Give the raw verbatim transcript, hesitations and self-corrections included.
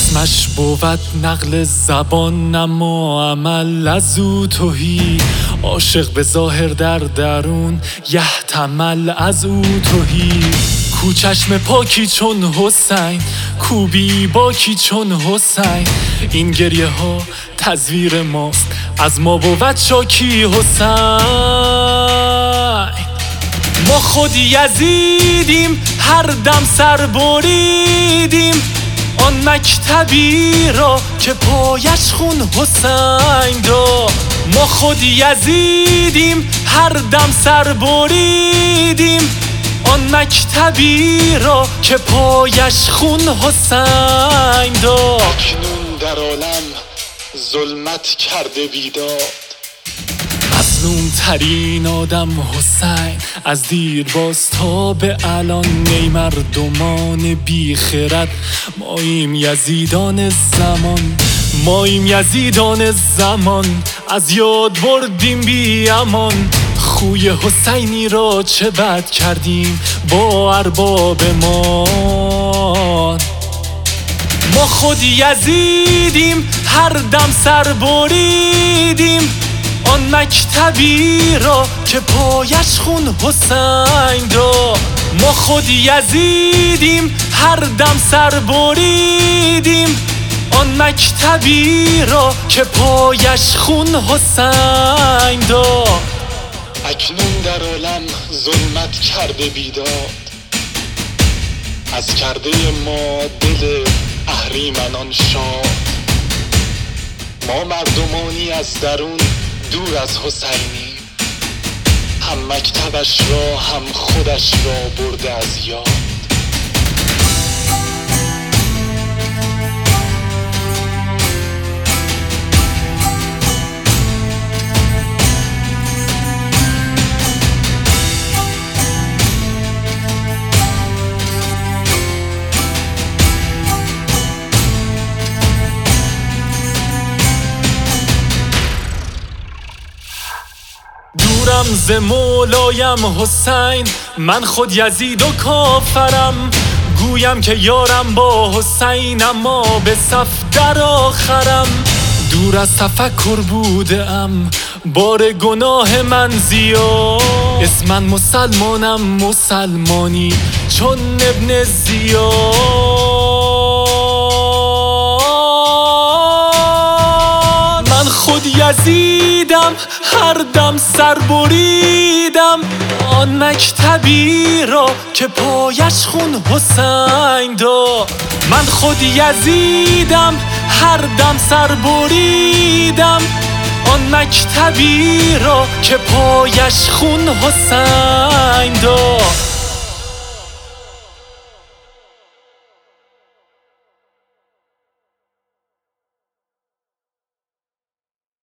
رسمش بود نقل زبان اما عمل از او تهی. عاشق به ظاهر در درون یحتمل از او تهی. کو چشم پاکی چون حسین، کو بی باکی چون حسین. این گریه ها تزویر ماست، از ما بود شاکی حسین. ما خود یزیدیم، هر دم سر بریدیم آن مکتبی را که پایش خون حسین دا. ما خود یزیدیم، هر دم سر بریدیم آن مکتبی را که پایش خون حسین دا. اکنون در عالم ظلمت کرده بیداد، مظلوم ترین آدم حسین از دیر باز تا به الان. نی مردمان بی خرد، ماییم یزیدان زمان، ماییم یزیدان زمان. از یاد بردیم بی امان، خوی حسینی را چه بد کردیم با ارباب ما. ما خود یزیدیم، هر دم سر بریدیم آن مکتبی را که پایش خون حسین دا. ما خود یزیدیم، هر دم سر بریدیم آن مکتبی را که پایش خون حسین دا. اکنون در عالم ظلمت کرده بیداد، از کرده ما دل اهریمنان شاد. ما مردمانی از درون دور از حسینی، هم مکتبش را هم خودش را برده از یاد. دورم ز مولایم حسین، من خود یزید و کافرم. گویم که یارم با حسین اما به صف در آخرم. دور از تفکر بودم، بار گناه من زیاد. اسمن مسلمانم مسلمانی چون ابن زیاد. من خود یزیدم، هر دم سر بریدم آن مکتبی را که پایش خون حسین دا. من خود یزیدم، هر دم سر بریدم آن مکتبی را که پایش خون حسین دا.